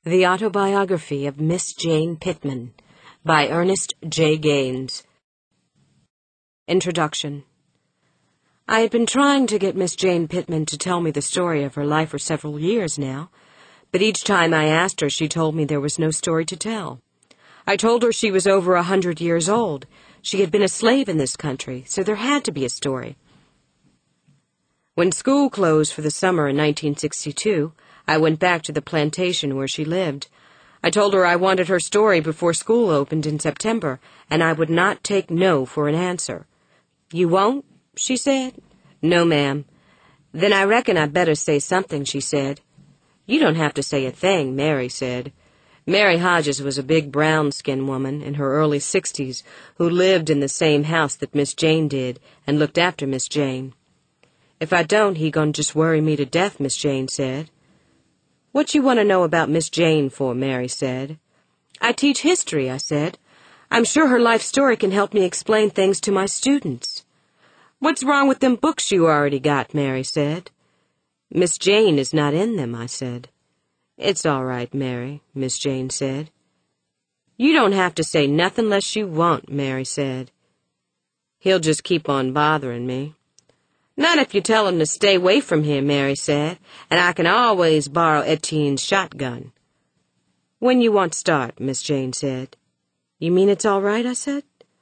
The Autobiography of Miss Jane Pittman by Ernest J. Gaines. Introduction. I had been trying to get Miss Jane Pittman to tell me the story of her life for several years now, but each time I asked her, she told me there was no story to tell. I told her she was over 100 years old. She had been a slave in this country, so there had to be a story. When school closed for the summer in 1962, I went back to the plantation where she lived. I told her I wanted her story before school opened in September, and I would not take no for an answer. "You won't?" she said. "No, ma'am." "Then I reckon I better say something," she said. "You don't have to say a thing," Mary said. Mary Hodges was a big brown-skinned woman in her early 60s who lived in the same house that Miss Jane did and looked after Miss Jane. "If I don't, he gonna just worry me to death," Miss Jane said. "What you want to know about Miss Jane for?" Mary said. "I teach history," I said. "I'm sure her life story can help me explain things to my students." "What's wrong with them books you already got?" Mary said. "Miss Jane is not in them," I said. "It's all right, Mary," Miss Jane said. "You don't have to say nothing less you want," Mary said. "He'll just keep on bothering me." "Not if you tell him to stay away from here," Mary said, "and I can always borrow Etiene's shotgun." "When you want to start?" Miss Jane said. "You mean it's all right?" I said.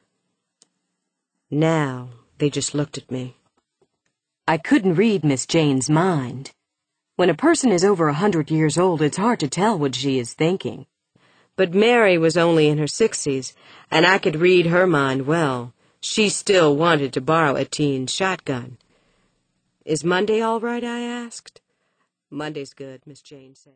Now, they just looked at me. I couldn't read Miss Jane's mind. When a person is over 100 years old, it's hard to tell what she is thinking. But Mary was only in her 60s, and I could read her mind well. She still wanted to borrow Etiene's shotgun. "Is Monday all right?" I asked. "Monday's good," Miss Jane said.